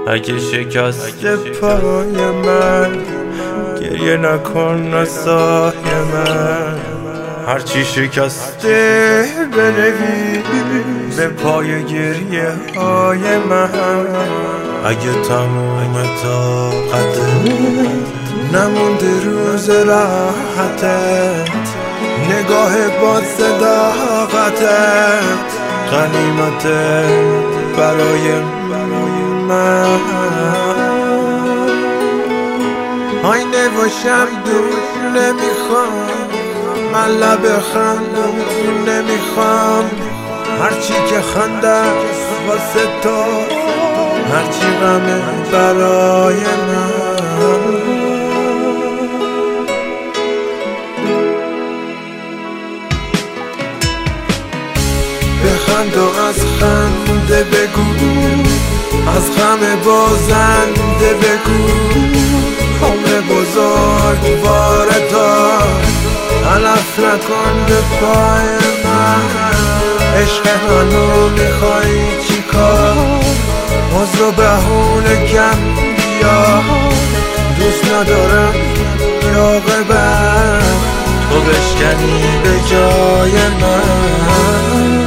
اگه شکست پای من گریه نکن نسای من، هرچی شکسته بنویس به پای گریه های من. اگه تموم طاقتت نمونده روز راحتت، نگاه با صداقتت غنیمته برای من. آینه و شمدون نمیخوام، من لب خندون نمیخوام، هرچی که خنده واسه تو، هرچی غمه برای من. بخند و از خنده بگو، از غم بازنده بگو، عمر بزرگ واردار علف نکن به پای من. عشق منو میخوای چی کار؟ عذر و بهونه کم بیا، دوست ندارم یا غیبت تو بشکنی به جای من.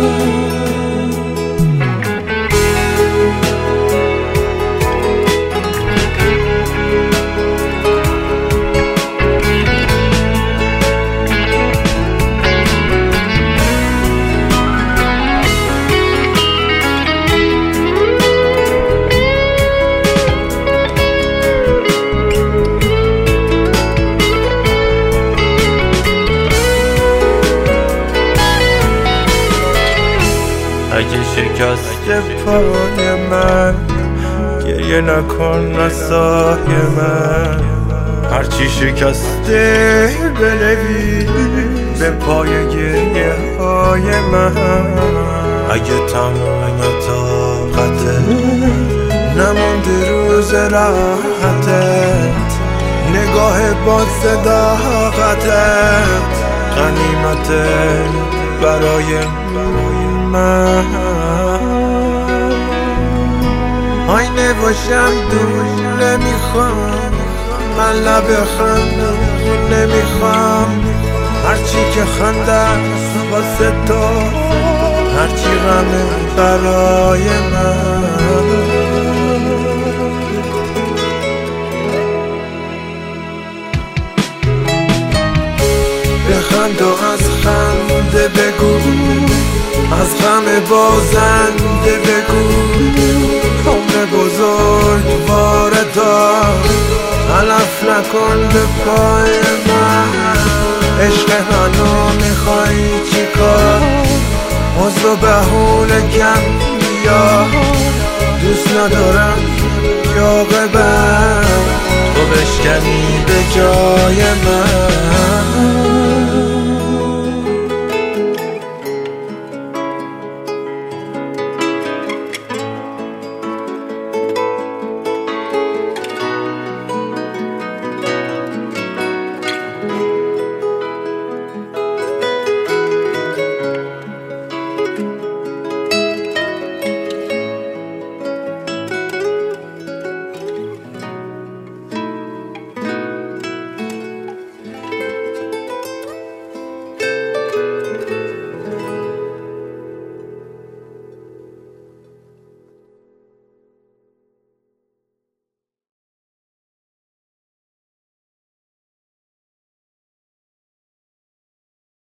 اگه شکست پای من گریه نکن نسای من، هرچی شکسته بنویس به پای گریه های من. اگه تموم طاقتت نمونده روز راحتت، نگاه با صداقتت غنیمته برای من. آینه و شمدون نمیخوام، من لب خندون نمیخوام، هرچی که خنده واسه تو، هرچی غمه برای من. بخند و از خنده بگو، از غم بازنده بگو، عمر بزرگ واردار علف نکن به پای من. عشق منو میخوای چی کار؟ عذر و بهونه کم بیا، دوست ندارم یا غیبت تو بشکنی به جای من.